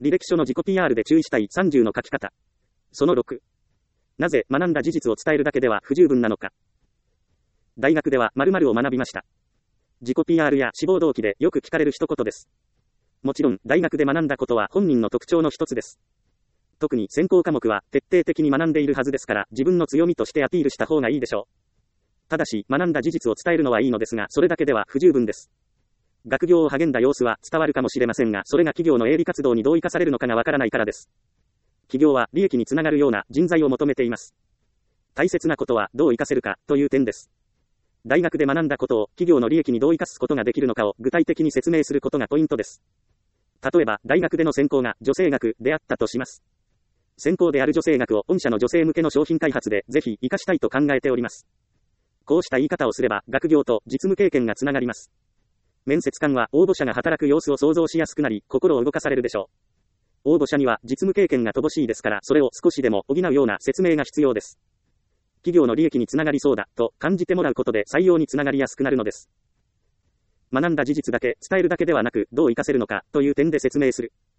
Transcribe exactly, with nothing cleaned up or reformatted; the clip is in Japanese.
履歴書の自己 ピーアール で注意したいさんじゅうの書き方。そのろく。なぜ学んだ事実を伝えるだけでは不十分なのか。大学では〇〇を学びました。自己 ピーアール や志望動機でよく聞かれる一言です。もちろん、大学で学んだことは本人の特徴の一つです。特に専攻科目は徹底的に学んでいるはずですから、自分の強みとしてアピールした方がいいでしょう。ただし、学んだ事実を伝えるのはいいのですが、それだけでは不十分です。学業を励んだ様子は伝わるかもしれませんが、それが企業の営利活動にどう生かされるのかがわからないからです。企業は利益につながるような人材を求めています。大切なことはどう活かせるかという点です。大学で学んだことを企業の利益にどう生かすことができるのかを具体的に説明することがポイントです。例えば、大学での専攻が女性学であったとします。専攻である女性学を御社の女性向けの商品開発でぜひ活かしたいと考えております。こうした言い方をすれば、学業と実務経験がつながります。面接官は応募者が働く様子を想像しやすくなり、心を動かされるでしょう。応募者には実務経験が乏しいですから、それを少しでも補うような説明が必要です。企業の利益につながりそうだと感じてもらうことで採用につながりやすくなるのです。学んだ事実だけ伝えるだけではなく、どう活かせるのかという点で説明する。